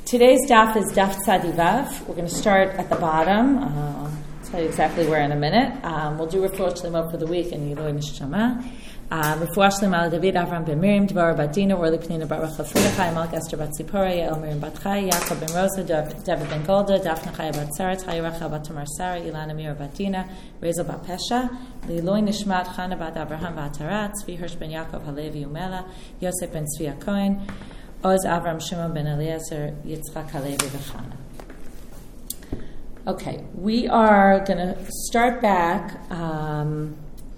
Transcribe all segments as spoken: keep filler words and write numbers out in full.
Today's daf is daf tzadivav. We're going to start at the bottom. Uh, I'll tell you exactly where in a minute. Um, we'll do refuah shlema for the week and Yiloi Neshama. Refuah shlema al David Avram ben Miriam, Dvorah bat Dina, Orly Pnina bar Rachel Fudachai, Malk Esther bat Zipporah, Yael Miriam bat Chai, Yaakov ben Rosa, David ben Golda, Daphne Chaya bat Sarah, Chai Rachel bat Tamar Sarah, Ilana Mira bat Dina, Rezel bat Pesha, Liloi Nishmat Chana bat Abraham bat Tarat, Tzvi Hirsch ben Yaakov Halevi Umela, Yosef ben Tzvi HaKohen, Oz Avram Shimon ben Eliezer, Yitzchak Halevi v'Chana. Okay, we are going to start back. Um,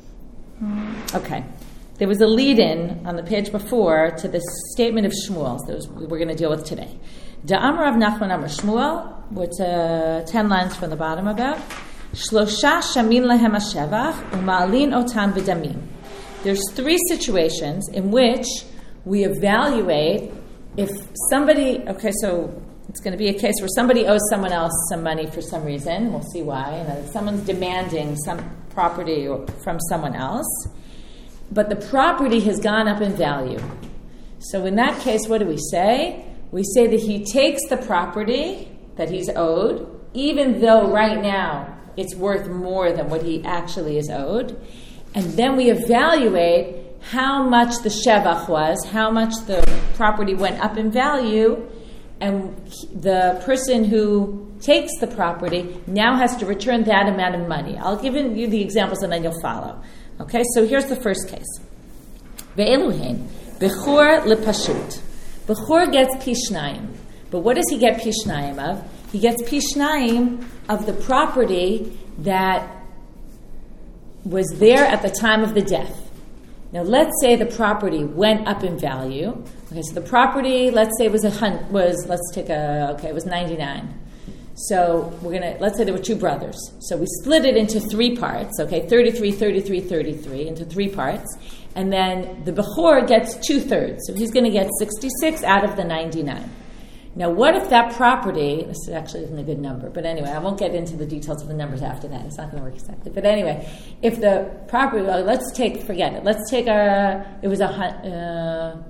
okay, there was a lead-in on the page before to this statement of Shmuel that was, we're going to deal with today. Da'am Rav Nachman Amar Shmuel, with uh, ten lines from the bottom about Shlosha shamin lehem hashevach u'ma'alin otan v'damim. There's three situations in which we evaluate if somebody, okay, so it's going to be a case where somebody owes someone else some money for some reason. We'll see why. You know, someone's demanding some property from someone else, but the property has gone up in value. So in that case, what do we say? We say that he takes the property that he's owed, even though right now it's worth more than what he actually is owed, and then we evaluate how much the shevach was, how much the property went up in value, and the person who takes the property now has to return that amount of money. I'll give you the examples and then you'll follow. Okay, so here's the first case. Ve'eluhen, bechor lepashut. Bechor gets pishnayim. But what does he get pishnayim of? He gets pishnayim of the property that was there at the time of the death. Now, let's say the property went up in value. Okay, so the property, let's say, was a hun- was let's take a okay, it was ninety-nine. So we're gonna let's say there were two brothers. So we split it into three parts. Okay, thirty-three, thirty-three, thirty-three into three parts, and then the bechor gets two thirds. So he's going to get sixty-six out of the ninety-nine. Now, what if that property, this actually isn't a good number, but anyway, I won't get into the details of the numbers after that. It's not going to work exactly. But anyway, if the property, well, let's take, forget it. Let's take a, it was a, uh,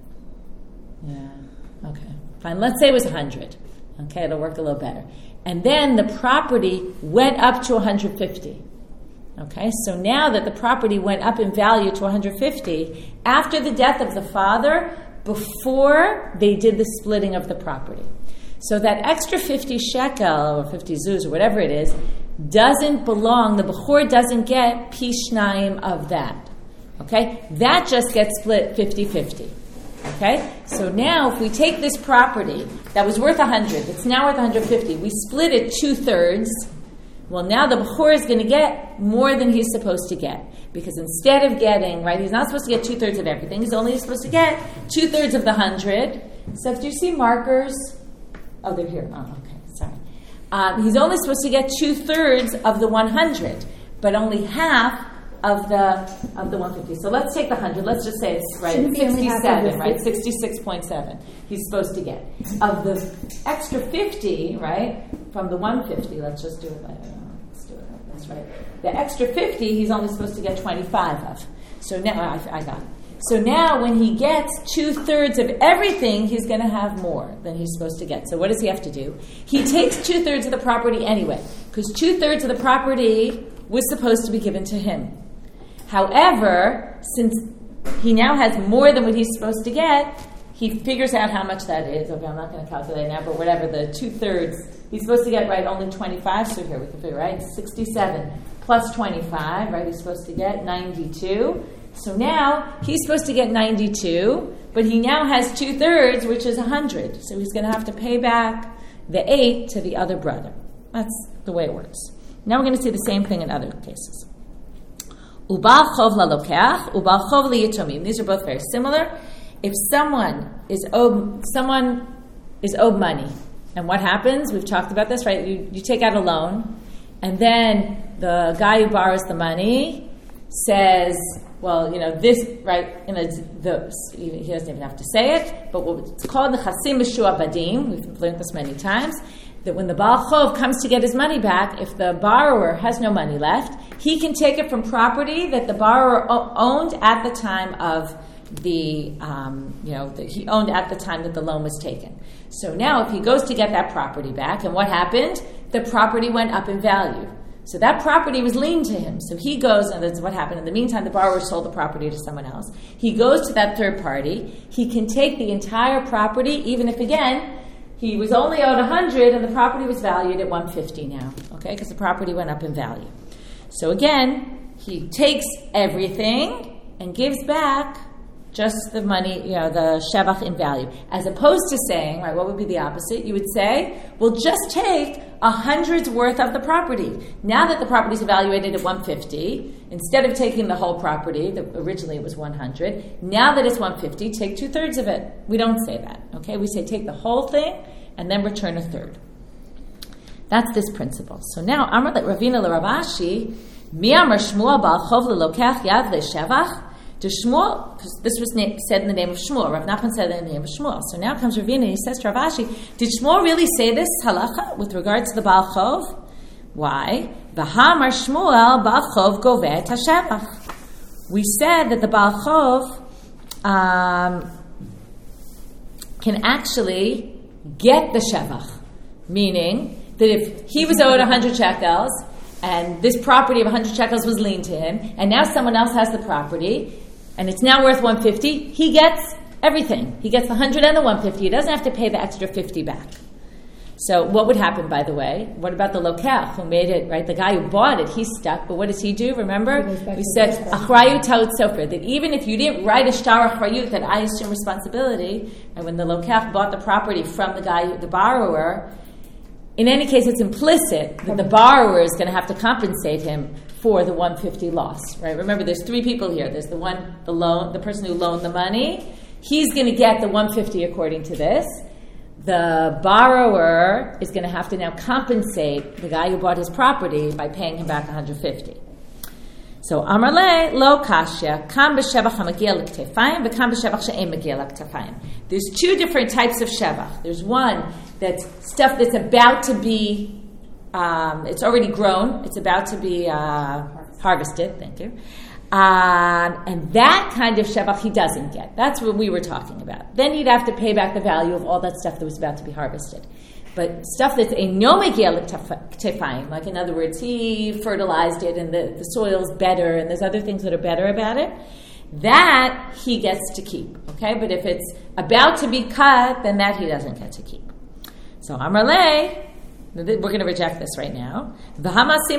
yeah, okay, fine. Let's say it was one hundred. Okay, it'll work a little better. And then the property went up to one hundred fifty. Okay, so now that the property went up in value to one hundred fifty, after the death of the father, before they did the splitting of the property. So that extra fifty shekel, or fifty zuz, or whatever it is, doesn't belong, the bechor doesn't get pishnayim of that. Okay? That just gets split fifty-fifty. Okay? So now if we take this property that was worth one hundred, it's now worth one hundred fifty, we split it two-thirds, well, now the bechor is going to get more than he's supposed to get. Because instead of getting, right, he's not supposed to get two-thirds of everything. He's only supposed to get two-thirds of the hundred. So do you see markers? Oh, they're here. Oh, okay, sorry. Um, he's only supposed to get two-thirds of the one hundred, but only half of the of the one hundred fifty. So let's take the one hundred. Let's just say it's, right, sixty-seven, right, sixty-six point seven he's supposed to get. Of the extra fifty, right, from the one hundred fifty, let's just do it like that. That's right. The extra fifty, he's only supposed to get twenty-five of. So now, I, I got it. So now when he gets two-thirds of everything, he's going to have more than he's supposed to get. So what does he have to do? He takes two-thirds of the property anyway, because two-thirds of the property was supposed to be given to him. However, since he now has more than what he's supposed to get, he figures out how much that is. Okay, I'm not going to calculate now, but whatever, the two-thirds, he's supposed to get, right, only twenty-five. So here we can figure, right, sixty-seven plus twenty-five, right, he's supposed to get ninety-two. So now he's supposed to get ninety-two, but he now has two-thirds, which is one hundred. So he's going to have to pay back the eight to the other brother. That's the way it works. Now we're going to see the same thing in other cases. Ubal chov lalokeach, ubal chov liyitomim. These are both very similar. If someone is owed, someone is owed money, and what happens? We've talked about this, right? You, you take out a loan, and then the guy who borrows the money says, well, you know, this, right, you know, the, he doesn't even have to say it, but what it's called the chasim b'shua badim, we've learned this many times, that when the Baal Chov comes to get his money back, if the borrower has no money left, he can take it from property that the borrower o- owned at the time of the, um, you know, the, he owned at the time that the loan was taken. So now if he goes to get that property back, and what happened? The property went up in value. So that property was lien to him. So he goes, and that's what happened. In the meantime, the borrower sold the property to someone else. He goes to that third party. He can take the entire property, even if, again, he was only owed one hundred and the property was valued at one hundred fifty now, okay, because the property went up in value. So again, he takes everything and gives back just the money, you know, the shevach in value. As opposed to saying, right, what would be the opposite? You would say, well, just take a hundred's worth of the property. Now that the property is evaluated at one hundred fifty, instead of taking the whole property, the, originally it was one hundred, now that it's one hundred fifty, take two-thirds of it. We don't say that, okay? We say take the whole thing and then return a third. That's this principle. So now, Amar Ravina l'Ravashi, Mi Amar Shmuel Ba'al Chov l'Lokach Yad Le'Shevach. To Shmuel, because this was na- said in the name of Shmuel. Rav Nachman said it in the name of Shmuel. So now comes Ravina and he says to Ravashi, did Shmuel really say this halacha with regard to the Baal Chov? Why? V'hamar Shmuel Baal Chov goveh tashevach. We said that the Baal Chov um, can actually get the shevach, meaning that if he was owed one hundred shekels and this property of one hundred shekels was lien to him, and now someone else has the property, and it's now worth one hundred fifty, he gets everything. He gets the one hundred and the one hundred fifty. He doesn't have to pay the extra fifty back. So what would happen, by the way? What about the lokach who made it, right? The guy who bought it, he's stuck. But what does he do? Remember? We said, achrayut taut sofer, that even if you didn't write a shtar achrayut, that I assume responsibility, and when the lokach bought the property from the guy, the borrower, in any case, it's implicit that the borrower is going to have to compensate him for the one hundred fifty loss, right? Remember, there's three people here. There's the one, the loan, the person who loaned the money. He's going to get the one hundred fifty according to this. The borrower is going to have to now compensate the guy who bought his property by paying him back one hundred fifty. So, Amarle lo kashya, kam b'shevach hamagia l'ktefayim, v'kam b'shevach she'em magia l'ktefayim. There's two different types of shevach. There's one that's stuff that's about to be, um, it's already grown, it's about to be uh, harvested, thank you. Um, and that kind of shevach he doesn't get. That's what we were talking about. Then he'd have to pay back the value of all that stuff that was about to be harvested. But stuff that's a no megia l'ktefayim, like in other words, he fertilized it and the, the soil's better and there's other things that are better about it, that he gets to keep. Okay, but if it's about to be cut, then that he doesn't get to keep. So Amarle, we're going to reject this right now. But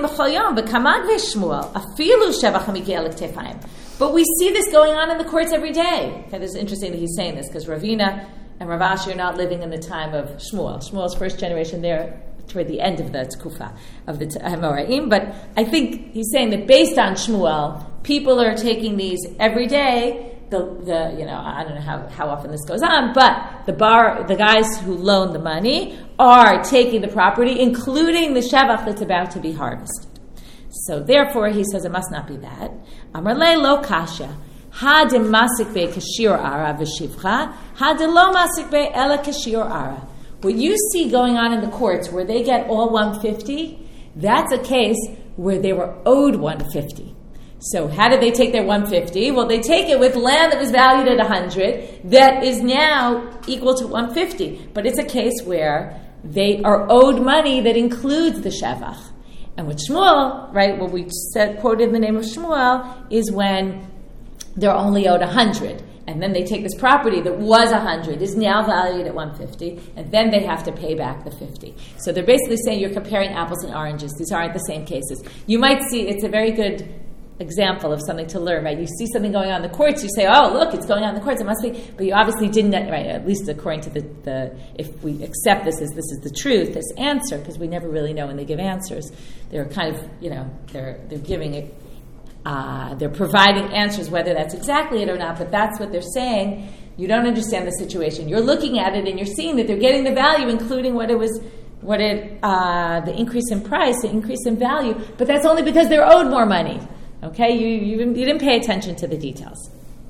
we see this going on in the courts every day. Okay, this is interesting that he's saying this because Ravina and Ravashi are not living in the time of Shmuel. Shmuel's first generation there toward the end of the Tkufa of the Amoraim. But I think he's saying that based on Shmuel, people are taking these every day. The, the you know I don't know how, how often this goes on, but the bar the guys who loan the money are taking the property, including the shevach that's about to be harvested. So therefore, he says it must not be that. Amarle lo kasha. Ha de masik be kashir ara v'shivcha. Ha de lo masik be ela kashir ara. What you see going on in the courts where they get all one hundred fifty, that's a case where they were owed one hundred fifty. So how did they take their one hundred fifty? Well, they take it with land that was valued at one hundred that is now equal to one hundred fifty. But it's a case where they are owed money that includes the shevach. And with Shmuel, right, what we said, quoted in the name of Shmuel, is when they're only owed one hundred. And then they take this property that was one hundred, is now valued at one hundred fifty, and then they have to pay back the fifty. So they're basically saying you're comparing apples and oranges. These aren't the same cases. You might see, it's a very good example of something to learn, right? You see something going on in the courts, you say, oh, look, it's going on in the courts, it must be, but you obviously didn't, right, at least according to the, the if we accept this as this is the truth, this answer, because we never really know when they give answers. They're kind of, you know, they're they're giving it, uh, they're providing answers, whether that's exactly it or not, but that's what they're saying. You don't understand the situation. You're looking at it and you're seeing that they're getting the value, including what it was, what it, uh, the increase in price, the increase in value, but that's only because they're owed more money. Okay, you, you you didn't pay attention to the details.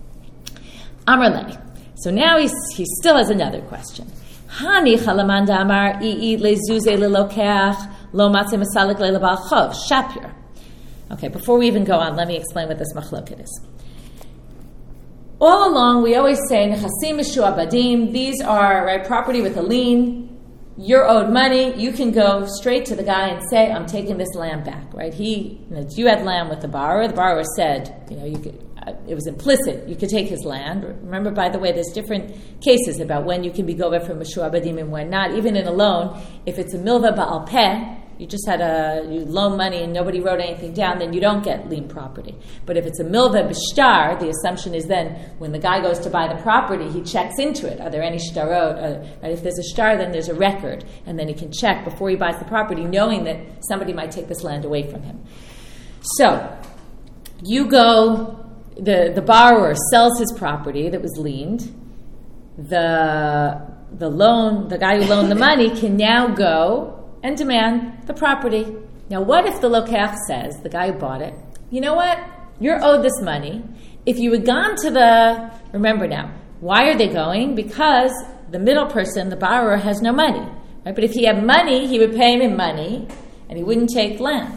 Amarle. So now he's, he still has another question. Hani chalamanda amar ii lezuze lelokeach lo matze masalik lelabal chov shapir. Okay, before we even go on, let me explain what this machloket is. all along, we always say, Nechasim Mishuabadim, these are right, property with a lien. You're owed money. You can go straight to the guy and say, I'm taking this land back, right? He, you know, you had land with the borrower. The borrower said, you know, you could, uh, it was implicit. You could take his land. Remember, by the way, there's different cases about when you can be goveh from Mishuabadim and when not. Even in a loan, if it's a milva ba'al peh, you just had a, you loan money and nobody wrote anything down, then you don't get lien property. But if it's a milva b'shtar, the assumption is then when the guy goes to buy the property, he checks into it. Are there any shtarot? Uh, right? If there's a shtar, then there's a record. And then he can check before he buys the property, knowing that somebody might take this land away from him. So, you go, the, the borrower sells his property that was liened. The, the loan, the guy who loaned the money can now go and demand the property. Now, what if the lokach says, the guy who bought it, you know what? You're owed this money. If you had gone to the, remember now, why are they going? Because the middle person, the borrower, has no money. Right? But if he had money, he would pay him in money, and he wouldn't take land.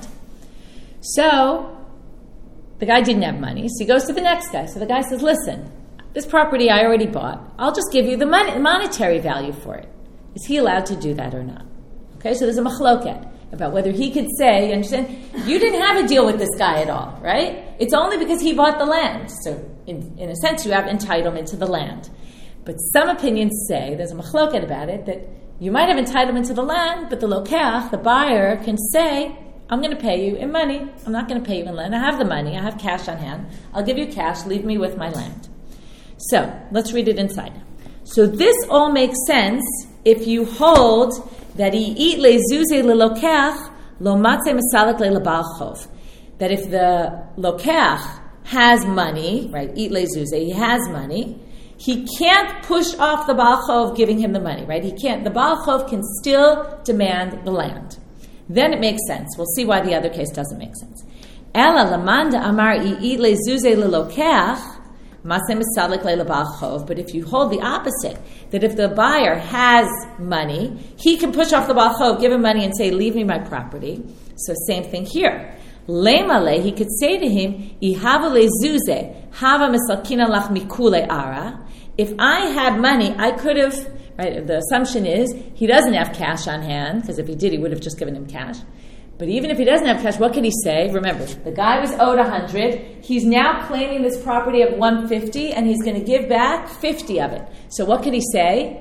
So, the guy didn't have money, so he goes to the next guy. So the guy says, listen, this property I already bought. I'll just give you the money, monetary value for it. Is he allowed to do that or not? Okay, so there's a machloket about whether he could say, you understand, you didn't have a deal with this guy at all, right? It's only because he bought the land. So in, in a sense, you have entitlement to the land. But some opinions say, there's a machloket about it, that you might have entitlement to the land, but the lokach, the buyer, can say, I'm going to pay you in money. I'm not going to pay you in land. I have the money. I have cash on hand. I'll give you cash. Leave me with my land. So let's read it inside. So this all makes sense if you hold that he eat lezuze lelokach lo matze mesalek lebal chov. That if the lokach has money, right? Eat lezuze, he has money. He can't push off the baal chov giving him the money, right? He can't. The baal chov can still demand the land. Then it makes sense. We'll see why the other case doesn't make sense. Ela lamanda amar eat lezuze lelokach. But if you hold the opposite, that if the buyer has money, he can push off the baal chov, give him money, and say, leave me my property. So same thing here. Lemale, he could say to him, if I had money, I could have, right, the assumption is he doesn't have cash on hand, because if he did, he would have just given him cash. But even if he doesn't have cash, what can he say? Remember, the guy was owed one hundred. He's now claiming this property of one hundred fifty, and he's going to give back fifty of it. So what can he say?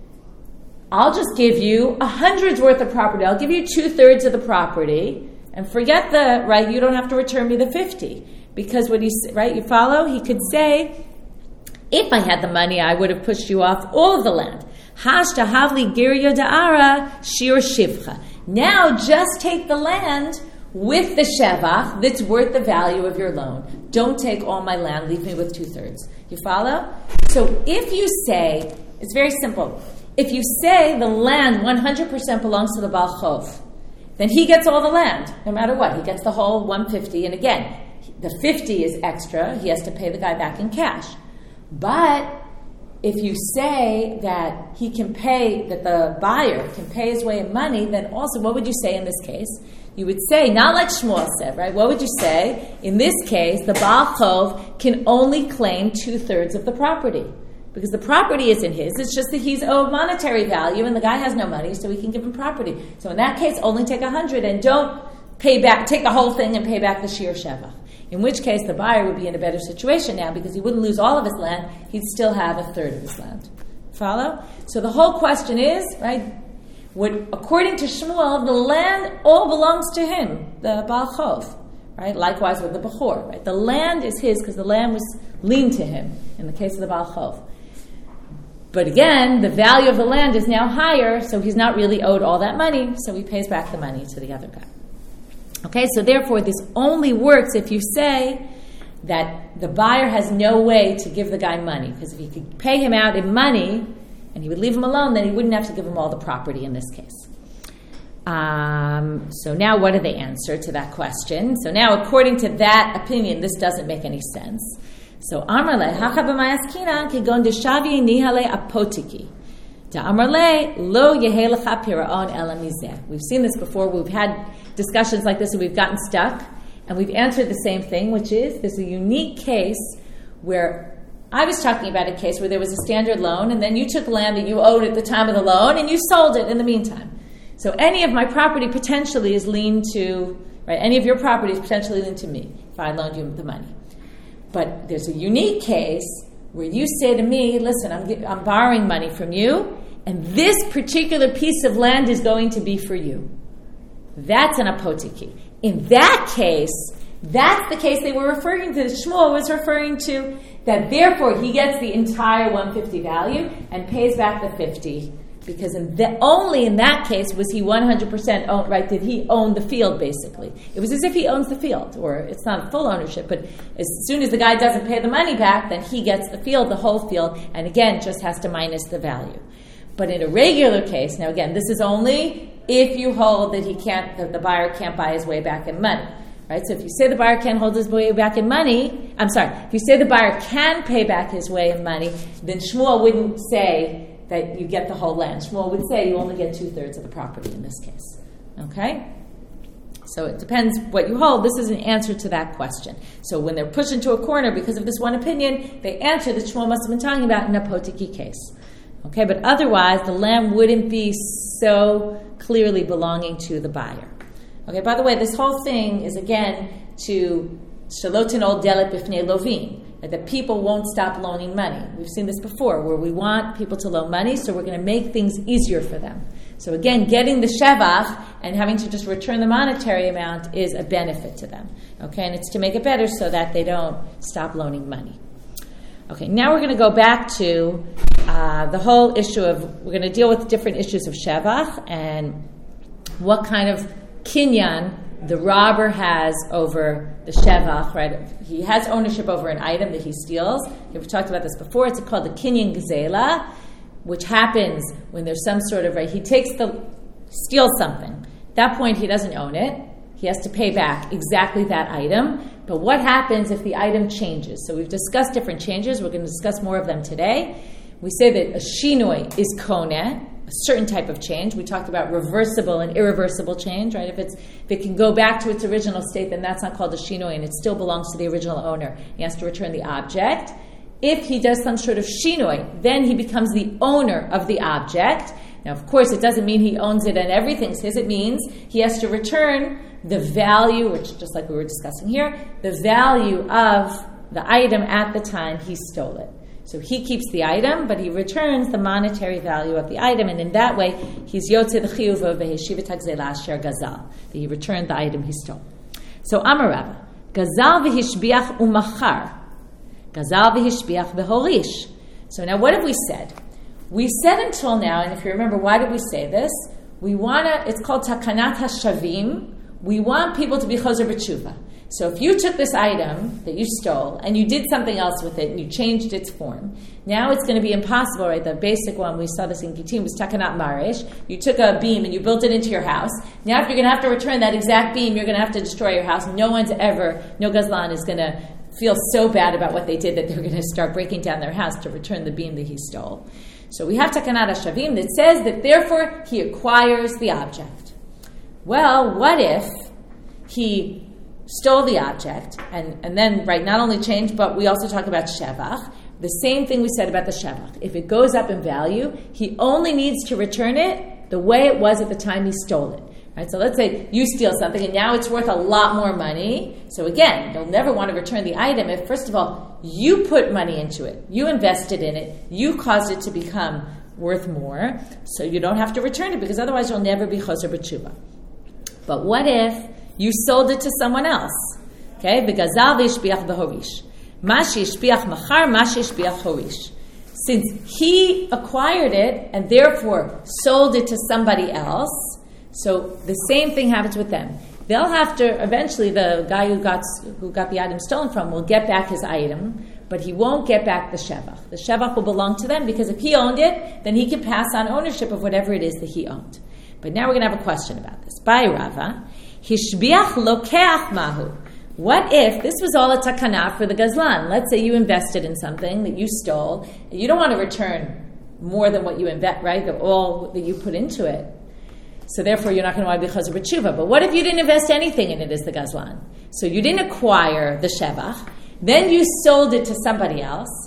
I'll just give you a hundred's worth of property. I'll give you two-thirds of the property, and forget the, right, you don't have to return me the fifty. Because what he, right, you follow? He could say, if I had the money, I would have pushed you off all of the land. Hashta havli girya da'ara shir shivcha. Now just take the land with the shevach that's worth the value of your loan. Don't take all my land, leave me with two-thirds. You follow? So if you say, it's very simple. If you say the land one hundred percent belongs to the baal chov, then he gets all the land, no matter what. He gets the whole one hundred fifty, and again, the fifty is extra. He has to pay the guy back in cash. But if you say that he can pay, that the buyer can pay his way in money, then also, what would you say in this case? You would say, not like Shmuel said, right? What would you say? In this case, the baal chov can only claim two-thirds of the property. Because the property isn't his, it's just that he's owed monetary value and the guy has no money, so he can give him property. So in that case, only take a hundred and don't pay back, take the whole thing and pay back the shir shevach. In which case, the buyer would be in a better situation now because he wouldn't lose all of his land. He'd still have a third of his land. Follow? So the whole question is, right, what, according to Shmuel, the land all belongs to him, the baal chov, right? Likewise with the bechor, right? The land is his because the land was liened to him in the case of the baal chov. But again, the value of the land is now higher, so he's not really owed all that money, so he pays back the money to the other guy. Okay, so therefore this only works if you say that the buyer has no way to give the guy money, because if he could pay him out in money and he would leave him alone, then he wouldn't have to give him all the property in this case. Um, so now what do they answer to that question? So now according to that opinion, this doesn't make any sense. So Amarle, hacha b'mayaskinan kegon deshavi nihale apotiki. Amarle lo yehelecha piraon ela mizeh. We've seen this before. We've had discussions like this and we've gotten stuck, and we've answered the same thing, which is there's a unique case where I was talking about a case where there was a standard loan, and then you took land that you owed at the time of the loan, and you sold it in the meantime. So any of my property potentially is liened to, right? Any of your property is potentially liened to me if I loaned you the money. But there's a unique case where you say to me, listen, I'm, I'm borrowing money from you, and this particular piece of land is going to be for you. That's an apotiki. In that case, that's the case they were referring to. Shmuel was referring to that therefore he gets the entire one hundred fifty value and pays back the fifty. Because in the, only in that case was he one hundred percent own, right? Did he own the field, basically? It was as if he owns the field, or it's not full ownership, but as soon as the guy doesn't pay the money back, then he gets the field, the whole field, and again, just has to minus the value. But in a regular case, now again, this is only if you hold that he can't, that the buyer can't buy his way back in money. Right? So if you say the buyer can't hold his way back in money, I'm sorry, if you say the buyer can pay back his way in money, then Shmuel wouldn't say that you get the whole land. Shmuel would say you only get two-thirds of the property in this case. Okay? So it depends what you hold. This is an answer to that question. So when they're pushed into a corner because of this one opinion, they answer that Shmuel must have been talking about in a potiki case. Okay? But otherwise, the land wouldn't be so clearly belonging to the buyer. Okay, by the way, this whole thing is, again, to shalotin ol delet bifnei lovin, that people won't stop loaning money. We've seen this before, where we want people to loan money, so we're going to make things easier for them. So again, getting the shevach and having to just return the monetary amount is a benefit to them. Okay, and it's to make it better so that they don't stop loaning money. Okay, now we're going to go back to uh, the whole issue of, we're going to deal with different issues of shevach and what kind of kinyan the robber has over the shevach, right? He has ownership over an item that he steals. We've talked about this before. It's called the kinyan gzela, which happens when there's some sort of, right, he takes the, steals something. At that point, he doesn't own it. He has to pay back exactly that item. But what happens if the item changes? So we've discussed different changes. We're going to discuss more of them today. We say that a shinoi is koneh, a certain type of change. We talked about reversible and irreversible change, right? If it's if it can go back to its original state, then that's not called a shinoi, and it still belongs to the original owner. He has to return the object. If he does some sort of shinoi, then he becomes the owner of the object. Now, of course, it doesn't mean he owns it and everything's his. It means he has to return the value, which, just like we were discussing here, the value of the item at the time he stole it. So he keeps the item, but he returns the monetary value of the item, and in that way, he's yotze the chiyuv of v'heshivet hagzela asher gazal. He returned the item he stole. So Amarava, gazal v'hishbiach umachar, gazal v'hishbiach v'horish. So now what have we said? We said until now, and if you remember, why did we say this? We want to, it's called takanat hashavim. We want people to be chozer b'tshuva. So if you took this item that you stole and you did something else with it and you changed its form, now it's going to be impossible, right? The basic one, we saw this in Gittin, was takanat marish. You took a beam and you built it into your house. Now if you're going to have to return that exact beam, you're going to have to destroy your house. No one's ever, no gazlan is going to feel so bad about what they did that they're going to start breaking down their house to return the beam that he stole. So we have takanat hashavim that says that therefore he acquires the object. Well, what if he stole the object, and, and then, right, not only changed, but we also talk about shevach. The same thing we said about the shevach. If it goes up in value, he only needs to return it the way it was at the time he stole it. Right? So let's say you steal something, and now it's worth a lot more money. So again, you'll never want to return the item if, first of all, you put money into it. You invested in it. You caused it to become worth more. So you don't have to return it, because otherwise you'll never be choser b'tshuva. But what if you sold it to someone else? Okay, v'gazal v'ishbiach b'horish. Mashi ishbiach machar, mashi ishbiach horish. Since he acquired it and therefore sold it to somebody else, so the same thing happens with them. They'll have to, eventually the guy who got who got the item stolen from will get back his item, but he won't get back the shevach. The shevach will belong to them, because if he owned it, then he can pass on ownership of whatever it is that he owned. But now we're going to have a question about this. By Rava, hishbiach lokeach mahu. What if this was all a takana for the gazlan? Let's say you invested in something that you stole, and you don't want to return more than what you invest, right? The, all that you put into it. So therefore, you're not going to want to be chozer b'tshuva. But what if you didn't invest anything in it as the gazlan? So you didn't acquire the shevach, then you sold it to somebody else,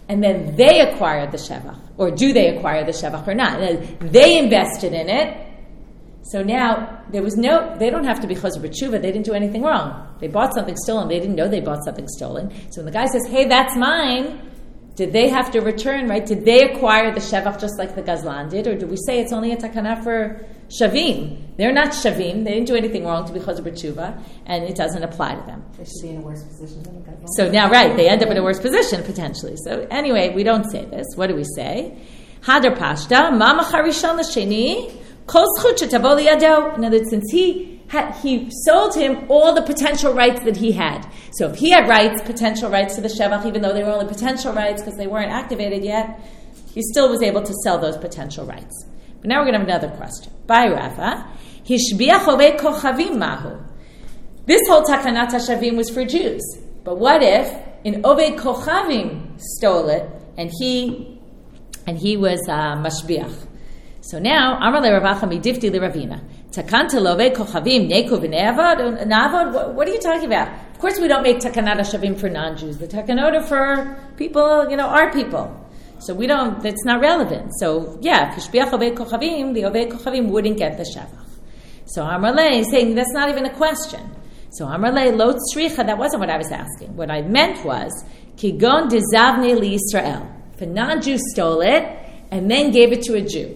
and then they acquired the shevach, or do they acquire the shevach or not? They invested in it, so now there was no, they don't have to be chazer b'tshuva, they didn't do anything wrong. They bought something stolen, they didn't know they bought something stolen. So when the guy says, hey, that's mine, did they have to return, right? Did they acquire the shevach just like the gazlan did, or do we say it's only a takana for shavim? They're not shavim, they didn't do anything wrong to be chazer b'tshuva, and it doesn't apply to them. They should be in a worse position than the gazlan. So now, right, they end up in a worse position, potentially. So anyway, we don't say this. What do we say? Hadar pashta, mama charishon l'sheni, kol zchut shetavo liyado. In other words, since he had, he sold him all the potential rights that he had. So if he had rights, potential rights to the shevach, even though they were only potential rights because they weren't activated yet, he still was able to sell those potential rights. But now we're going to have another question. By Rava, hishbiach ovei kochavim mahu. This whole takanat hashavim was for Jews. But what if an ovei kochavim stole it and he and he was uh, mashbiach? So now, Amar leRavacha midifti leRavina. Takanta lovei kochavim neku v'ne'avad na'avod. What are you talking about? Of course, we don't make takanat hashavim for non-Jews. The takanot are for people, you know, our people. So we don't. That's not relevant. So yeah, kishbiach ovei kochavim, the ovei kochavim wouldn't get the shevach. So Amar le is saying that's not even a question. So Amar le lo tzricha. That wasn't what I was asking. What I meant was kigon dezavne liYisrael. If a non-Jew stole it and then gave it to a Jew.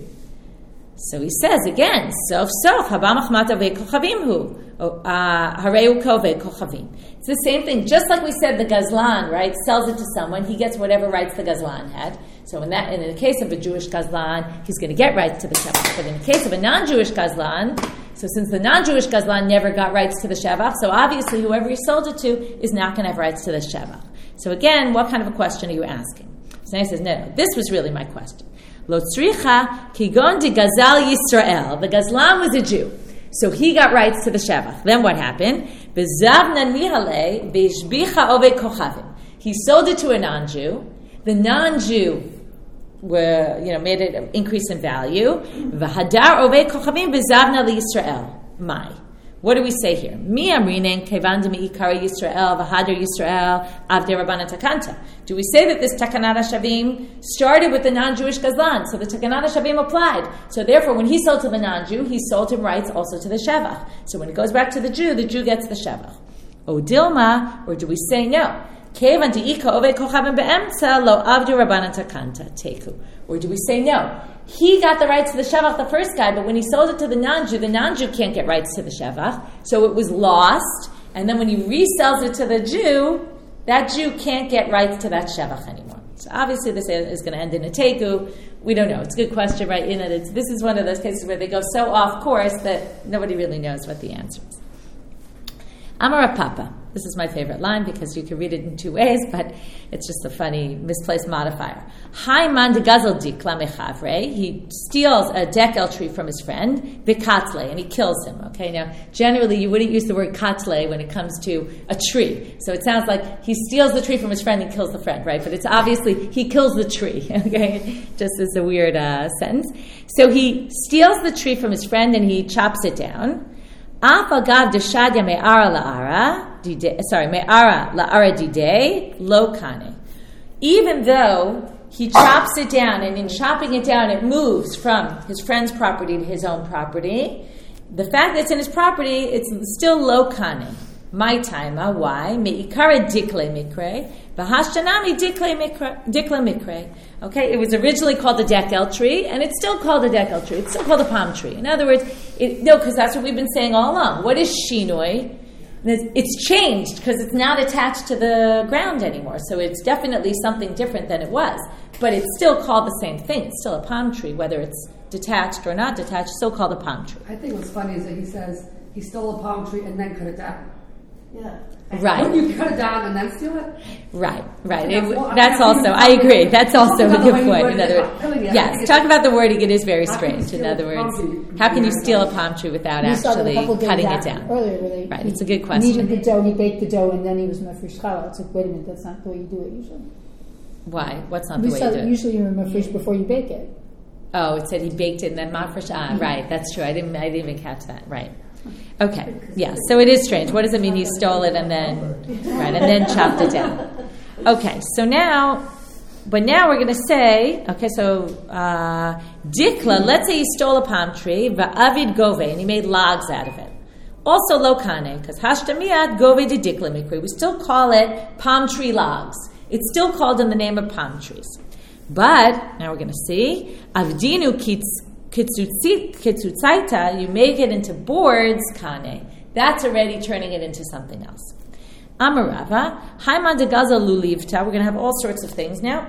So he says again, sof sof haba machmat ovei kochavim hu hareu kovei kochavim. It's the same thing. Just like we said, the gazlan, right, sells it to someone, he gets whatever rights the gazlan had. So in that, in the case of a Jewish gazlan, he's going to get rights to the shevach. But in the case of a non-Jewish gazlan, so since the non-Jewish gazlan never got rights to the shevach, so obviously whoever he sold it to is not going to have rights to the shevach. So again, what kind of a question are you asking? So he says, no, no, this was really my question. Lo tzricha kigon de gazal Yisrael. The gazlan was a Jew, so he got rights to the shevach. Then what happened? Bezavnan mihale beishbicha ovei kochavim. He sold it to a non-Jew. The non-Jew were, you know, made it increase in value. V'hadar ovei kochavim bezavna liYisrael. My. What do we say here? Mi amrinen kevan de miikara Yisrael v'hadar Yisrael avdei Rabbanan takanta. Do we say that this takanat hashavim started with the non-Jewish gazlan, so the takanat hashavim applied? So therefore, when he sold to the non-Jew, he sold him rights also to the shevach. So when it goes back to the Jew, the Jew gets the shevach. O dilma, or do we say no? Kevan deika ovei kochavim be'emtza lo avdei Rabbanan takanta teku. Or do we say no? He got the rights to the shevach, the first guy, but when he sold it to the non-Jew, the non-Jew can't get rights to the shevach, so it was lost. And then when he resells it to the Jew, that Jew can't get rights to that shevach anymore. So obviously this is going to end in a teiku. We don't know. It's a good question, right? You know, it's, this is one of those cases where they go so off course that nobody really knows what the answer is. Amar Papa. This is my favorite line because you can read it in two ways, but it's just a funny misplaced modifier. Hai man de gazel dikla mechavre. He steals a dekel tree from his friend, vikatle, and he kills him. Okay, now generally you wouldn't use the word katle when it comes to a tree. So it sounds like he steals the tree from his friend and kills the friend, right? But it's obviously he kills the tree. Okay, just as a weird uh, sentence. So he steals the tree from his friend and he chops it down. Afagav deshadya me'ara la'ara. Sorry, me'ara la'ara didei lo kane. Even though he chops it down, and in chopping it down, it moves from his friend's property to his own property, the fact that it's in his property, it's still lo kane. My time, why? Me'ikara dikle mikre, v'hashtanami dikle mikre. Okay, it was originally called the dekel tree, and it's still called a dekel tree. It's still called a palm tree. In other words, it, no, because that's what we've been saying all along. What is shinoi? It's changed because it's not attached to the ground anymore. So it's definitely something different than it was. But it's still called the same thing. It's still a palm tree, whether it's detached or not detached, still called a palm tree. I think what's funny is that he says he stole a palm tree and then cut it down. Yeah. Right. When you cut it down and then steal it? Right, right. It, that's also, I agree, that's also a good point. In other words, yes, talk about the wording, it is very strange. In other words, how can you steal a palm tree without actually cutting it down? Earlier, where they, right, he, it's a good he question. kneaded the dough, he baked the dough, and then he was mefresh challah. It's like, wait a minute, that's not the way you do it usually. Why? What's not we the way you do it? Usually you're mefresh before you bake it. Oh, it said he baked it and then mafresh. Ah, mm-hmm. Right, that's true. I didn't, I didn't even catch that. Right. Okay, yeah, so it is strange. What does it mean he stole it and then, right, and then chopped it down? Okay, so now, but now we're going to say, okay, so uh, dikla. Let's say he stole a palm tree, va'avid gove, and he made logs out of it. Also lo kane, because hashtamiat gove de dikla mikri. We still call it palm tree logs. It's still called in the name of palm trees. But now we're going to see avdinu kitsutzaita. You make it into boards, kane. That's already turning it into something else. Amarava, Haiman de Gaza lulivta. We're going to have all sorts of things now.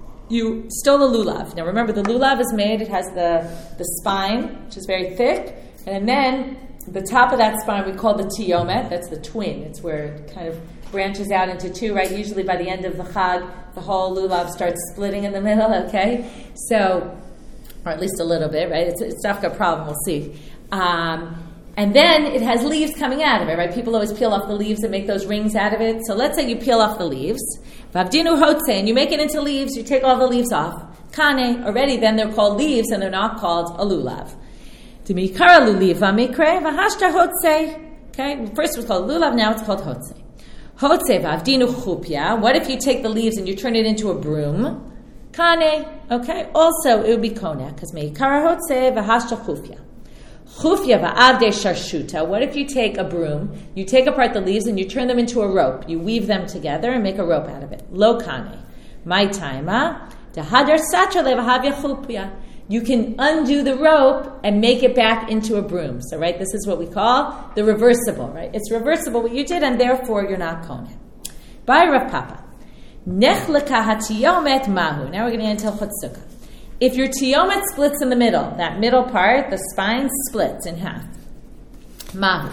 You stole a lulav. Now remember, the lulav is made, it has the, the spine, which is very thick, and then the top of that spine we call the tiyomet. That's the twin. It's where it kind of branches out into two, right? Usually by the end of the chag, the whole lulav starts splitting in the middle, okay? So, or at least a little bit, right? It's, it's not a problem, we'll see. Um... And then it has leaves coming out of it, right? People always peel off the leaves and make those rings out of it. So let's say you peel off the leaves. Vavdinu hotze, and you make it into leaves. You take all the leaves off. Kane, already then they're called leaves and they're not called a lulav. Dimikara luliv v'mikre v'hashta hotze. Okay, first it was called lulav, now it's called hotze. Hotze vavdinu chupya. What if you take the leaves and you turn it into a broom? Kane, okay, also it would be kona, because meikara hotze v'hashta chupya. Chufya va'avde sharshuta. What if you take a broom, you take apart the leaves and you turn them into a rope? You weave them together and make a rope out of it. Lo kane. My taima. Dehadar satra levahavya chufya. You can undo the rope and make it back into a broom. So, right, this is what we call the reversible, right? It's reversible what you did, and therefore you're not kone. By Rav Papa. Nechleka hatiyomet mahu. Now we're going to get into Chutzukah. If your tiyomet splits in the middle, that middle part, the spine splits in half. Mahu.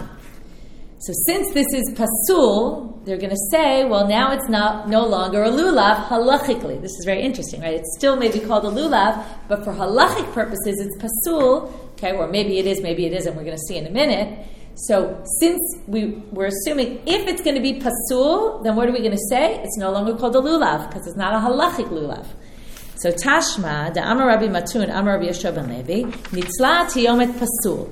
So since this is pasul, they're going to say, well, now it's not no longer a lulav halachically. This is very interesting, right? It's still maybe called a lulav, but for halachic purposes, it's pasul. Okay, or maybe it is, maybe it isn't. We're going to see in a minute. So since we, we're assuming if it's going to be pasul, then what are we going to say? It's no longer called a lulav because it's not a halachic lulav. So Tashma, the Amar Rabbi Matun, Amar Rabbi Yeshua ben Levi, Nitzla tiyomet pasul.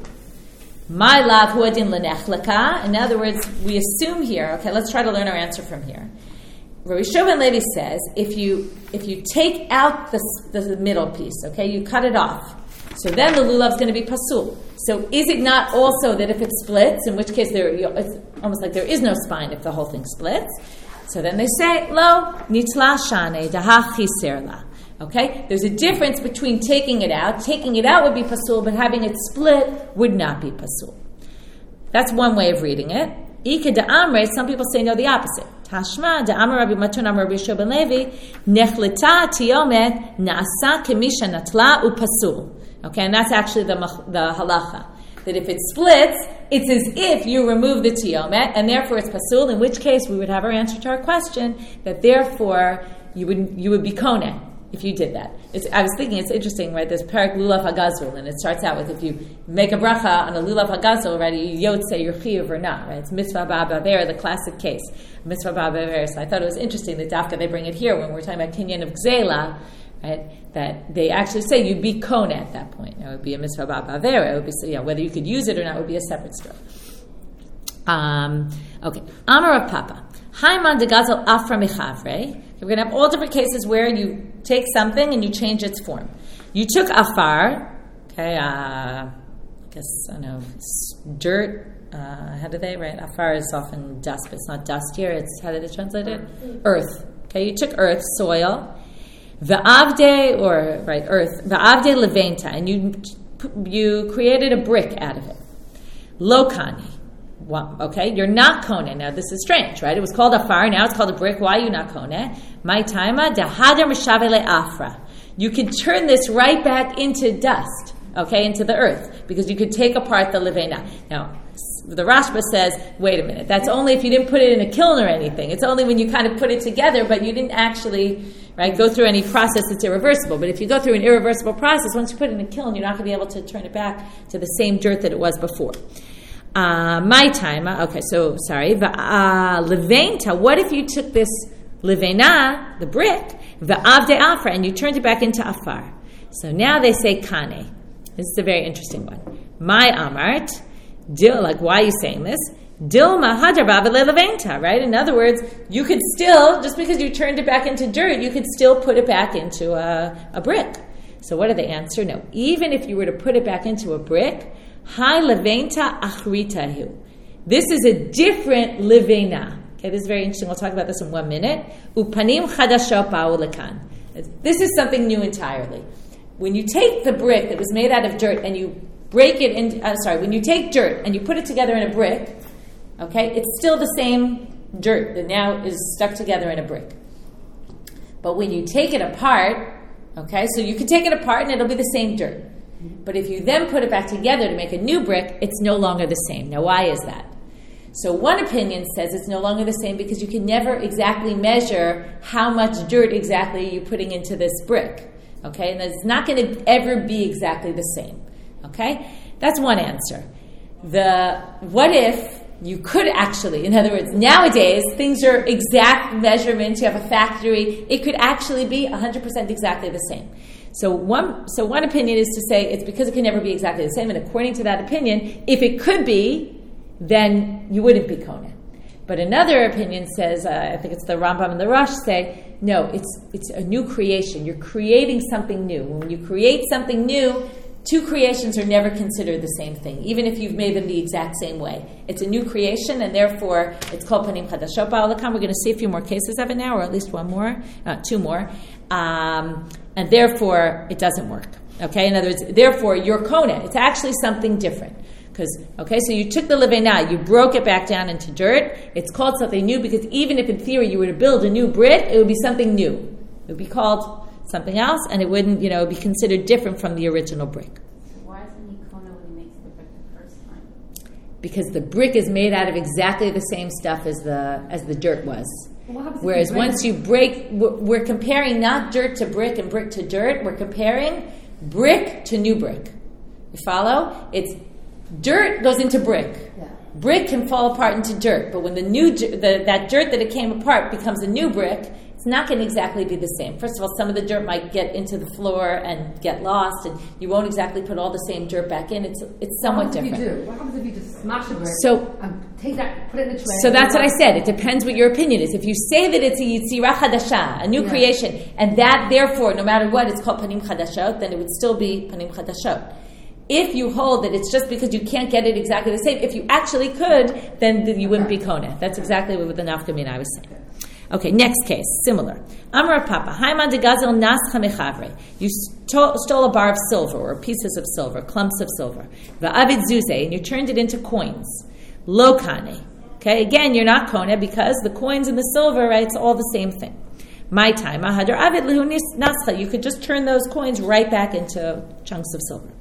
My lav huadin lenechleka. In other words, we assume here, okay, let's try to learn our answer from here. Rabbi Yeshua ben Levi says, if you if you take out the, the middle piece, okay, you cut it off, so then the lulav is going to be pasul. So is it not also that if it splits, in which case there, it's almost like there is no spine if the whole thing splits? So then they say, lo, nitzla shane, daha chiser la. Okay, there's a difference between taking it out. Taking it out would be pasul, but having it split would not be pasul. That's one way of reading it. Ika de amre, some people say no, the opposite. Tashma de amar Rabbi Matun amar Rabbi Yeshua ben Levi, nechleta tiyomet naasa kemisha natla upasul. Okay, and that's actually the the halacha. That if it splits, it's as if you remove the tiyomet, and therefore it's pasul. In which case, we would have our answer to our question that therefore you would you would be koneh if you did that. It's, I was thinking it's interesting, right? There's Parak Lulav Hagazul, and it starts out with if you make a bracha on a Lulav Hagazul, right, you yod say you're chiyuv or not, right? It's mitzvah ba'aver, the classic case. Mitzvah ba'aver. So I thought it was interesting that Dafka, they bring it here when we're talking about Kinyan of Gzela, right? That they actually say you'd be kone at that point. It would be a mitzvah ba'aver. It would be, you know, whether you could use it or not would be a separate story. Um, okay. Amar of Papa. Haiman de Gazel Afra Mechavre. We're going to have all different cases where you take something and you change its form. You took afar, okay, uh, I guess, I don't know, dirt, uh, how do they, right? Afar is often dust, but it's not dust here. It's, how did they translate it? Earth. Okay, you took earth, soil. Va'avde, or, right, earth. Va'avde leventa, and you, you created a brick out of it. Lokani. Well, okay, you're not kone. Now this is strange, right? It was called afar, now it's called a brick. Why are you not kone? My taima dahadar mishavele afra. You can turn this right back into dust, okay, into the earth, because you could take apart the levena. Now, the Rashba says, wait a minute, that's only if you didn't put it in a kiln or anything. It's only when you kind of put it together, but you didn't actually, right, go through any process that's irreversible. But if you go through an irreversible process, once you put it in a kiln, you're not going to be able to turn it back to the same dirt that it was before. Uh, my time, okay, so, sorry, uh, leventa, what if you took this levena, the brick, va'avde afra, and you turned it back into afar? So now they say kane. This is a very interesting one. My amart, like, why are you saying this? Dilma hadarba v'leleventa, right? In other words, you could still, just because you turned it back into dirt, you could still put it back into a, a brick. So what did they answer? No. Even if you were to put it back into a brick, ha leventa achritahu. This is a different levena. Okay, this is very interesting. We'll talk about this in one minute. Upanim chadashot ba'u lekan. This is something new entirely. When you take the brick that was made out of dirt and you break it in, uh, sorry, when you take dirt and you put it together in a brick, okay, it's still the same dirt that now is stuck together in a brick. But when you take it apart, okay, so you can take it apart and it'll be the same dirt. But if you then put it back together to make a new brick, it's no longer the same. Now, why is that? So one opinion says it's no longer the same because you can never exactly measure how much dirt exactly you're putting into this brick. Okay, and it's not going to ever be exactly the same. Okay, that's one answer. The what if you could actually, in other words, nowadays things are exact measurements. You have a factory; it could actually be one hundred percent exactly the same. So one, so one opinion is to say it's because it can never be exactly the same. And according to that opinion, if it could be, then you wouldn't be Kona. But another opinion says, uh, I think it's the Rambam and the Rosh say, no, it's it's a new creation. You're creating something new. When you create something new, two creations are never considered the same thing, even if you've made them the exact same way. It's a new creation, and therefore it's called Panim Chadashot Ba'u Lekan. We're going to see a few more cases of it now, or at least one more, uh, two more. Um, and therefore, it doesn't work. Okay? In other words, therefore, you're Kona. It's actually something different. Because, okay, so you took the levena, you broke it back down into dirt. It's called something new because even if in theory you were to build a new brick, it would be something new. It would be called something else, and it wouldn't, you know, be considered different from the original brick. So why isn't he Kona when he makes the brick the first time? Because the brick is made out of exactly the same stuff as the as the dirt was. Well, Whereas once you break, we're comparing not dirt to brick and brick to dirt. We're comparing brick to new brick. You follow? It's dirt goes into brick. Yeah. Brick can fall apart into dirt, but when the new the, that dirt that it came apart becomes a new brick, it's not going to exactly be the same. First of all, some of the dirt might get into the floor and get lost, and you won't exactly put all the same dirt back in. It's it's somewhat what different. What happens if you do? What happens if you just smash the brick So, and take that, put it in the tray? So that's what I said. It depends what your opinion is. If you say that it's a Yitzirah Chadashah, a new Yeah. creation, and that therefore, no matter what, it's called Panim Chadashot, then it would still be Panim Chadashot. If you hold that it's just because you can't get it exactly the same, if you actually could, then you wouldn't be Kona. That's exactly what the nafkamina I was saying. Okay, next case, similar. Amar Papa, Haiman de Gazel Nascha Mechavre. You stole, stole a bar of silver, or pieces of silver, clumps of silver. Va'avid Zuze, and you turned it into coins. Lo Kane. Okay, again, you're not Kona because the coins and the silver, right, it's all the same thing. My time, Ahadar Avid Lehu Nascha. You could just turn those coins right back into chunks of silver.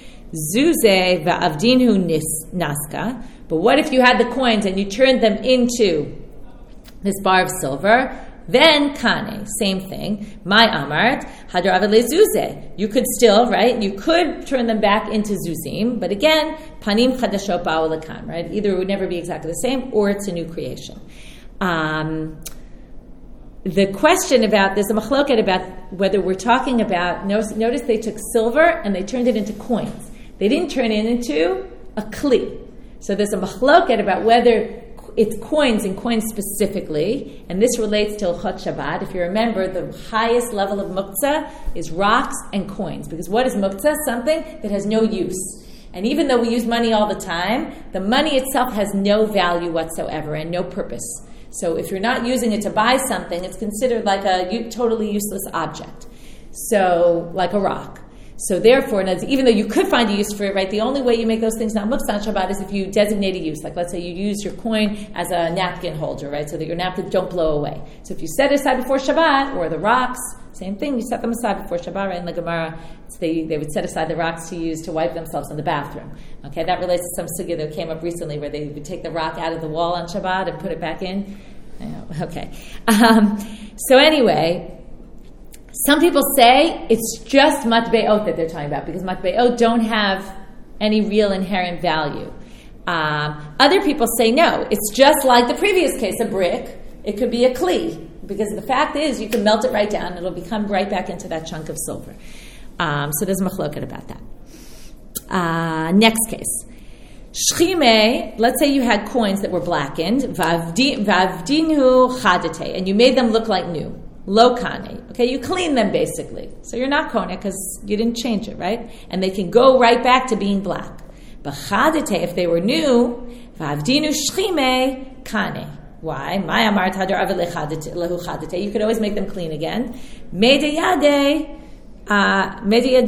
Zuze va'avdinhu naska. But what if you had the coins and you turned them into this bar of silver? Then kane, same thing. My amart hadar avid lezuze. You could still, right? You could turn them back into zuzim, but again, panim chadashot ba'u lekan, right? Either it would never be exactly the same, or it's a new creation. Um, The question about, there's a machloket about whether we're talking about, notice, notice they took silver and they turned it into coins. They didn't turn it into a kli. So there's a machloket about whether it's coins and coins specifically, and this relates to Ilchot Shabbat. If you remember, the highest level of muktzah is rocks and coins. Because what is muktzah? Something that has no use. And even though we use money all the time, the money itself has no value whatsoever and no purpose. So if you're not using it to buy something, it's considered like a u- totally useless object. So, like a rock. So therefore, even though you could find a use for it, right, the only way you make those things not muktzah on Shabbat is if you designate a use. Like let's say you use your coin as a napkin holder, right, so that your napkins don't blow away. So if you set it aside before Shabbat, or the rocks, same thing, you set them aside before Shabbat, right, in the Gemara, they, they would set aside the rocks to use to wipe themselves in the bathroom. Okay, that relates to some sugya that came up recently where they would take the rock out of the wall on Shabbat and put it back in. I know, okay. Um, so anyway, some people say it's just matbeot that they're talking about because matbeot don't have any real inherent value. Um, other people say no, it's just like the previous case, a brick. It could be a kli because the fact is you can melt it right down and it'll become right back into that chunk of silver. Um, so there's a machloket about that. Uh, next case. Shchime, let's say you had coins that were blackened, vavdinu chadate, and you made them look like new. Lo kane. Okay, you clean them basically. So you're not kone because you didn't change it, right? And they can go right back to being black. But chadate, if they were new, vavdinu shchime kane. Why? Maya amar tadar avid lehu chadate. You could always make them clean again. Medeyade. Uh,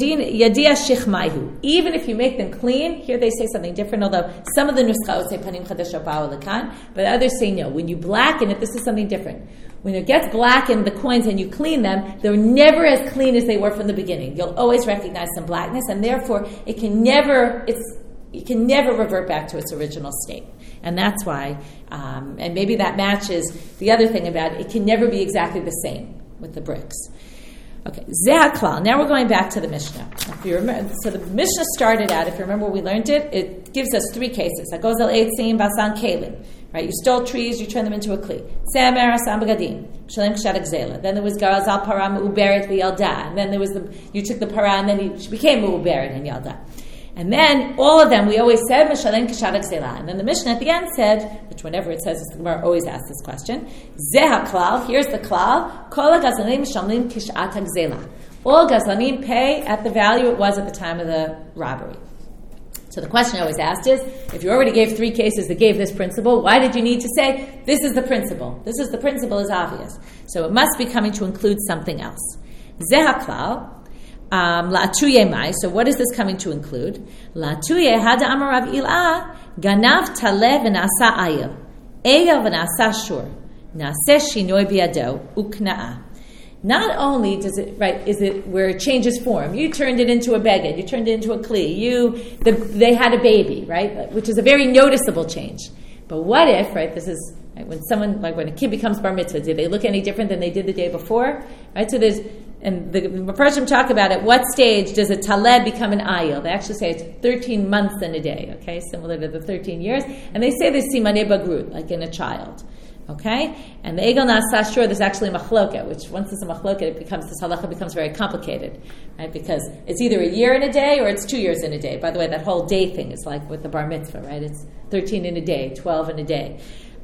even if you make them clean, here they say something different, although some of the nuschaot say panim chadasha ba'u lekan, but others say no. When you blacken it, this is something different. When it gets blackened, the coins, and you clean them, they're never as clean as they were from the beginning. You'll always recognize some blackness, and therefore it can never, it's, it can never revert back to its original state. And that's why, um, and maybe that matches the other thing about it, it can never be exactly the same with the bricks. Okay, Zeh HaKlal. Now we're going back to the Mishnah. If you remember, so the Mishnah started out, if you remember when we learned it, it gives us three cases. Hagozel eitzim basan kelim. Right, you stole trees, you turn them into a kli. Semer asam begadim. Shalem kshat gzela. Then there was garazal para me'uberet v'yalda. And then there was the, you took the para and then he became me'uberet and yalda. And then all of them, we always said, Mishalem Kishat Gzela. And then the Mishnah at the end said, which whenever it says this, the Gemara always asks this question, Zeh HaKlal, here's the klal, Kol HaGazlanim Mishalem Kishat Gzela. All Gazlanim pay at the value it was at the time of the robbery. So the question I always asked is, if you already gave three cases that gave this principle, why did you need to say, this is the principle? This is the principle is obvious. So it must be coming to include something else. Zeh HaKlal, Um, La'atuye mai. So what is this coming to include? La'atuye hada amar Rav Ilah ganav taleh v'nasa ayil eyel v'nasa shur naseh shinoi biyado ukna'a. Not only does it right is it where it changes form. You turned it into a beged. You turned it into a kli. You the, they had a baby, right, which is a very noticeable change. But what if right? This is right, when someone like when a kid becomes bar mitzvah, do they look any different than they did the day before? Right. So there's And the Mepharshim talk about at what stage does a taleb become an ayil? They actually say it's thirteen months and a day, okay, similar to the thirteen years. And they say there's simanei bagrut, like in a child, okay? And the egel nasa shur, there's actually a machloket, which once there's a machloket, it becomes, this halacha becomes very complicated, right? Because it's either a year and a day or it's two years in a day. By the way, that whole day thing is like with the bar mitzvah, right? It's thirteen in a day, twelve in a day.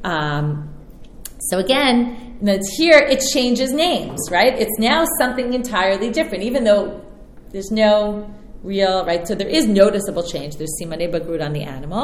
Um, So again, it's here it changes names, right? It's now something entirely different, even though there's no real, right? So there is noticeable change. There's simanei bagrut on the animal.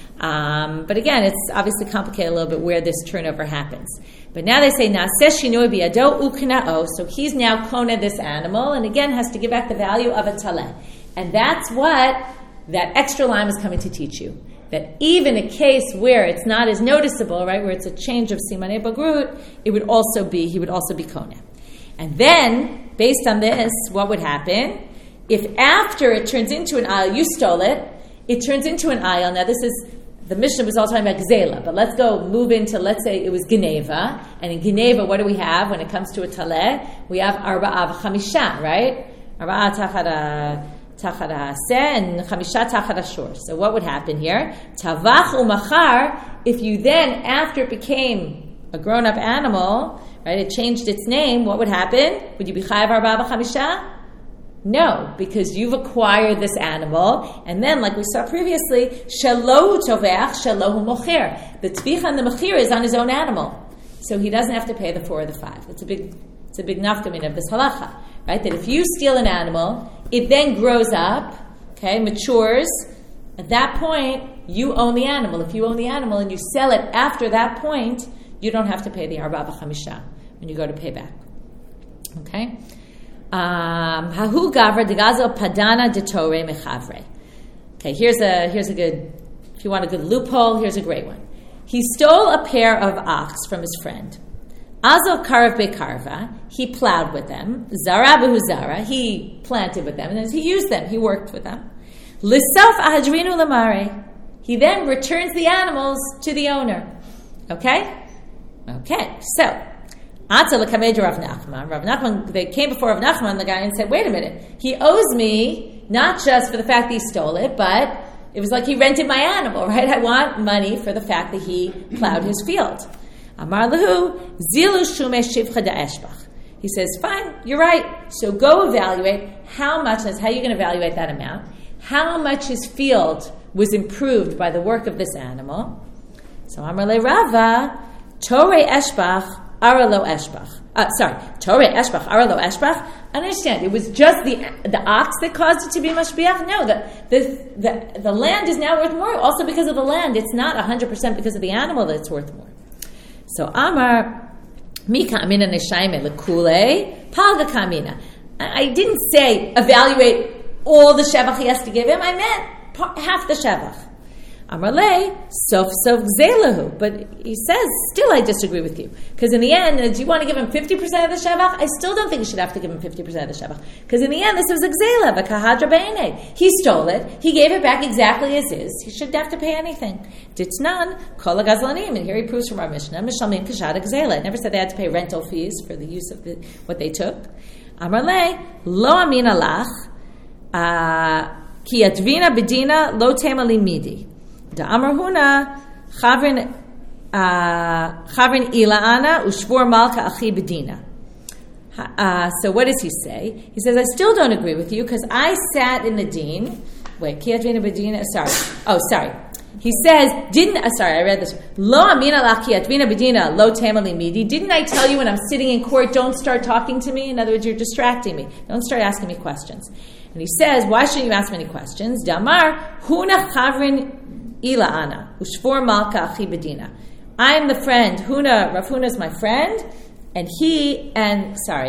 Um, but again, it's obviously complicated a little bit where this turnover happens. But now they say, Naseh shinoi biyado ukna'o. So he's now kona this animal, and again has to give back the value of a taleh. And that's what that extra line is coming to teach you. That even a case where it's not as noticeable, right, where it's a change of simanei bagrut, it would also be, he would also be kona. And then, based on this, what would happen? If after it turns into an ayil, you stole it, it turns into an ayil. Now this is, the Mishnah was all talking about gzela, but let's go move into, let's say it was geneva, and in geneva, what do we have when it comes to a taleh? We have arba'ah v'chamisha, right? Arba'ah tachara, Tachad ha'aseh and chamisha tachad ha'shur. So what would happen here? Tavach u'machar, if you then, after it became a grown-up animal, right, it changed its name, what would happen? Would you be chayav arba'ah v'chamisha? No, because you've acquired this animal, and then, like we saw previously, shalohu toveach, shalohu mocher. The tvicha and the mocher is on his own animal. So he doesn't have to pay the four or the five. It's a big, it's a big nafkamin of this halacha. Right, that if you steal an animal, it then grows up, okay, matures. At that point, you own the animal. If you own the animal and you sell it after that point, you don't have to pay the arba'ah v'chamisha when you go to pay back. Okay? Hahu gavra degazo padana de tore mechavre. Okay, here's a here's a good. If you want a good loophole, here's a great one. He stole a pair of ox from his friend. Azo karv bekarva, he plowed with them. Zara behu zara, he planted with them, and then he used them, he worked with them. Lisaf ahadrinu lamare, he then returns the animals to the owner. Okay? Okay, so, Atza l'kamed Rav Nachman, Rav Nachman, they came before Rav Nachman, the guy, and said, wait a minute, he owes me, not just for the fact that he stole it, but it was like he rented my animal, right? I want money for the fact that he plowed his field. Amar lahu zilu shume shivcha da'eshbach. He says, fine, you're right. So go evaluate how much, that's how you're going to evaluate that amount. How much his field was improved by the work of this animal. So Amar le Rava, Torei Eshbach, Ara lo Eshbach. Uh, sorry, Torei Eshbach, Ara lo Eshbach. I understand. It was just the the ox that caused it to be mashbiach. No, the the the, the land is now worth more. Also because of the land, it's not one hundred percent because of the animal that it's worth more. So Amar Mika Amina Neshaime Lekule Palga Kamina. I didn't say evaluate all the shevach he has to give him. I meant half the shevach. Amarle, sof sof gzelahu. But he says, still I disagree with you. Because in the end, do you want to give him fifty percent of the shevach? I still don't think you should have to give him fifty percent of the shevach. Because in the end, this was a gzela, a kahadra be'enei. He stole it. He gave it back exactly as is. He shouldn't have to pay anything. Ditnan, kol gazlanim. And here he proves from our Mishnah, mishalmim kashad gzela. It never said they had to pay rental fees for the use of the, what they took. Amarle, lo amin alach, ki advina bedina lo temali midi. Da Amar Huna Chavrin Chavrin Ilaana Ushvor Malka Achi Bedina. Uh, so what does he say? He says, I still don't agree with you because I sat in the deen. Wait, Kiatvina Bedina. Sorry. Oh, sorry. He says, didn't uh, sorry, I read this. Lo Amina La Kiatvina Bedina Lo Tamali Midi. Didn't I tell you when I'm sitting in court, don't start talking to me? In other words, you're distracting me. Don't start asking me questions. And he says, why shouldn't you ask me any questions? Damar Huna Chavrin Ilaana, Ushfor Malka Achi Bedina. I'm the friend. Huna, Rav Huna is my friend, and he and sorry,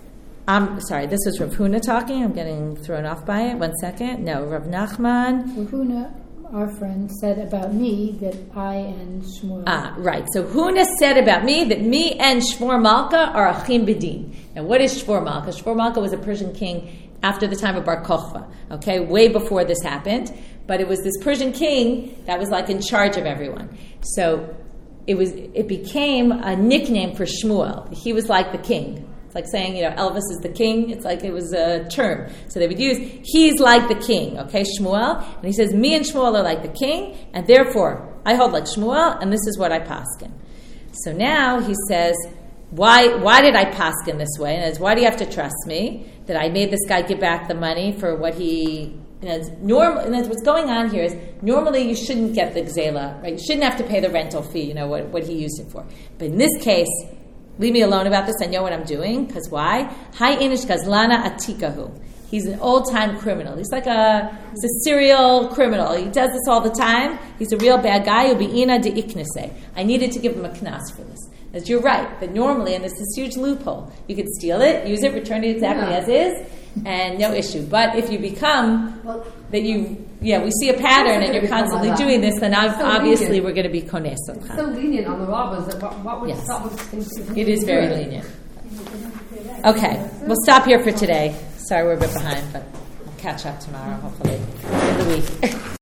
I'm sorry. This is Rav Huna talking. I'm getting thrown off by it. One second. No, Rav Nachman. Rav Huna, our friend, said about me that I and Shmuel. Ah, right. So Huna said about me that me and Shvor Malka are Achim Bedin. Now, what is Shvor Malka? Shvor Malka was a Persian king after the time of Bar Kokhba. Okay, way before this happened. But it was this Persian king that was like in charge of everyone. So it was. It became a nickname for Shmuel. He was like the king. It's like saying, you know, Elvis is the king. It's like it was a term. So they would use, he's like the king, okay, Shmuel. And he says, me and Shmuel are like the king, and therefore I hold like Shmuel, and this is what I paskin. So now he says, why why did I paskin this way? And it's, why do you have to trust me that I made this guy give back the money for what he... You know, normal, and what's going on here is normally you shouldn't get the gzela, right? You shouldn't have to pay the rental fee, you know, what, what he used it for. But in this case, leave me alone about this. I know what I'm doing. Because why? Hai inish gazlana atikahu. He's an old-time criminal. He's like a, he's a serial criminal. He does this all the time. He's a real bad guy. Ubi'ina de iknese. I needed to give him a knas for this. As you're right, that normally, and there's this huge loophole, you could steal it, use it, return it exactly yeah. as is, and no issue. But if you become well, that you, yeah, we see a pattern and you're constantly doing this, then so obviously lenient. We're going to be kones. It's so lenient on the robbers that what, what would yes. stop with It is very lenient. Okay, we'll stop here for today. Sorry we're a bit behind, but I'll catch up tomorrow, hopefully, in the week.